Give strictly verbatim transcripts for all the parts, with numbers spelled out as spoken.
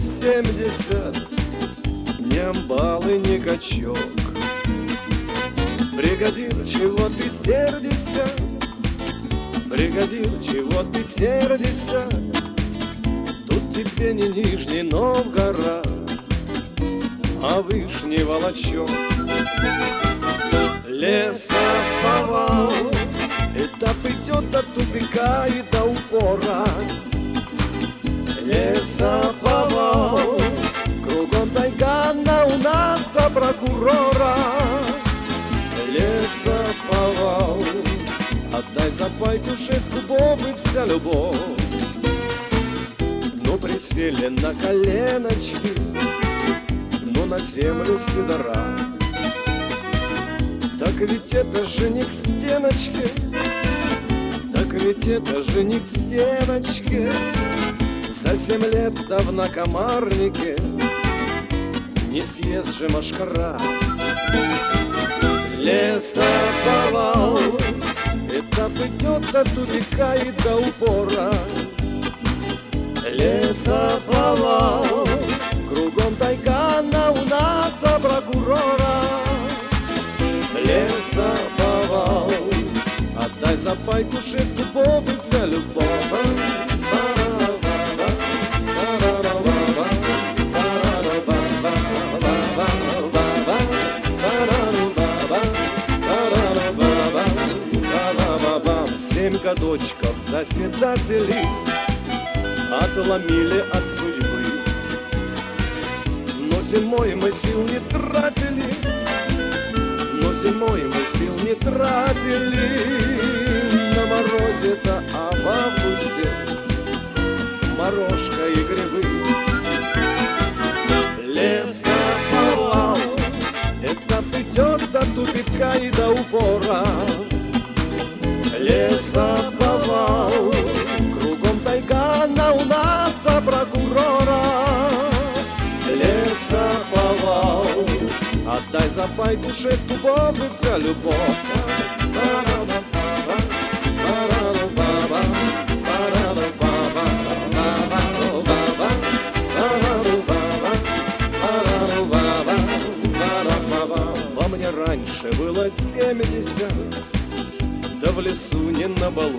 семьдесят, ни амбал и ни качок. Бригадир, чего ты сердишься? Бригадир, чего ты сердишься? Тут тебе не Нижний Новгород, а Вышний Волочок. Лесоповал, этап идет до тупика и до упора. Лесоповал, кругом тайга, но у нас за прокурора. Лесоповал, отдай за пайку шесть кубов и вся любовь. Ну присели на коленочки, ну на землю сидора. Так ведь это же не к стеночке, так ведь это же не к стеночке. За семь лет-то в накомарнике не съест же машкара. Лесоповал, этап идет до тупика и до упора. Лесоповал, кругом тайга, но у нас за прокурора. Лесоповал, отдай за пайку шесть кубов и вся любовь. Семь годочков заседателей отломили от судьбы, но зимой мы сил не тратили, но зимой мы сил не тратили на морозе-то, а в августе морожка и грибы. Лесоповал, этап идет до тупика и до упора. Лесоповал, кругом тайга, но у нас за прокурора. Лесоповал, отдай за пайку шесть кубов и вся любовь. Во мне раньше было семьдесят, да в лесу не на балу.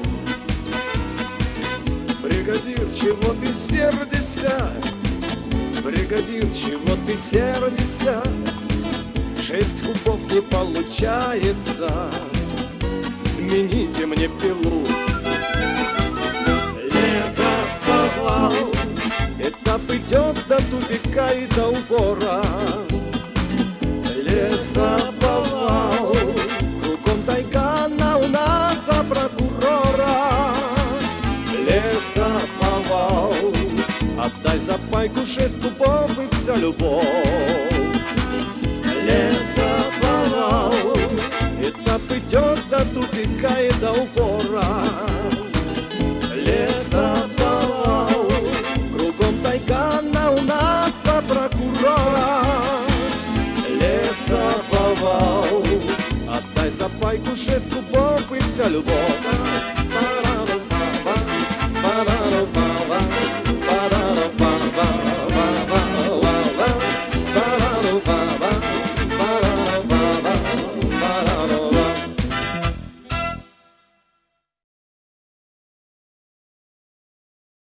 Бригадир, чего ты сердишься? Бригадир, чего ты сердишься? Шесть кубов не получается, смените мне пилу. Лесоповал, этап идет до тупика и до упора. Лесоповал, кругом тайга, но у нас за прокурора. Лесоповал, отдай за пайку шесть кубов и вся любовь. Лесоповал, этап идет до тупика и до упора. Лесоповал, кругом тайга, но у нас за прокурора. Лесоповал, отдай за пайку шесть кубов и вся любовь.